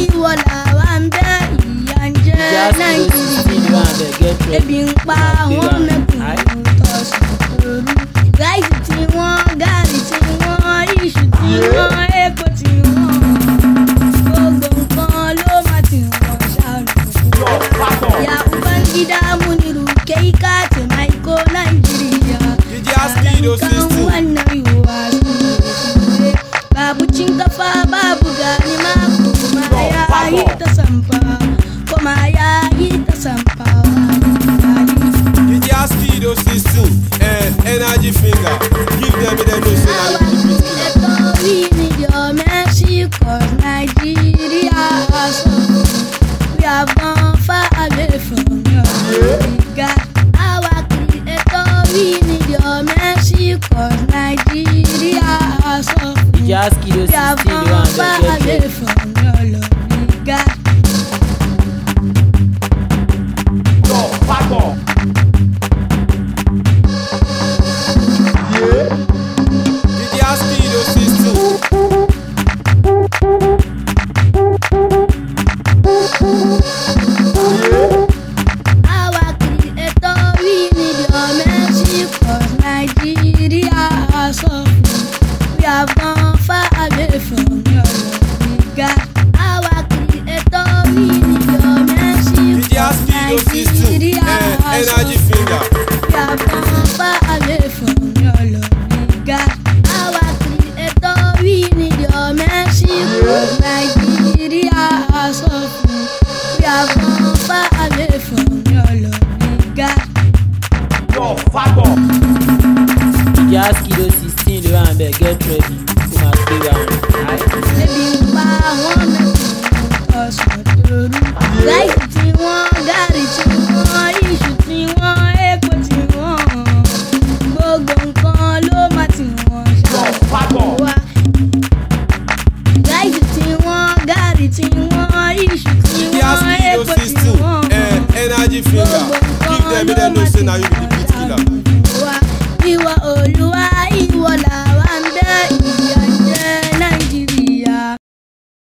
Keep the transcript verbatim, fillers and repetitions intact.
ìwọ làwa ń bẹ̀ ìyà ń jẹ Nàìjíríà. Ebi ń pa àwọn mẹ́kùnún tọ̀sán tòru. Ráìsì tí wọ́n, gààrí tí wọ́n, iṣu tí wọ́n, epo tí wọ́n. Gbogbo nǹkan ló máa ti wọ́n ṣàlùkù. Ya Ubangida Muniru Keika Temaiko Nigeria. Alamkan wannan yiwuwa su ne. Babu shinkafa babu gani mako kuma ya yi ta samfa. Kuma ya yi ta samfa. Speedo system, eh, energy finger. Give them the no say I we need your mercy, cause Nigeria so we have gone far away from your God. Our creator, we need your mercy, cause Nigeria so we have gone far away from your love, God. We have gone far away from your love, God. Our creator, we need your mercy. Nigeria, energy finger. We have gone far away from your love, God. Our creator, we need your mercy. Nigeria, we have gone far away from your love, God. Your father. Just kill sixteen, the one get ready to my play round. Ebi ń pa àwọn mẹ́kùnún tọ̀sán tòru. Ráìsì tí wọ́n, gààrí tí wọ́n, iṣu tí wọ́n, epo tí wọ́n. Gbogbo nǹkan ló máa ti wọ́n ṣàlùkù wá. Ráìsì tí wọ́n, gààrí tí wọ́n, iṣu tí wọ́n, epo tí wọ́n. Energy finger. Give them the no say now you be the beat killer. Ìwọ Olúwa.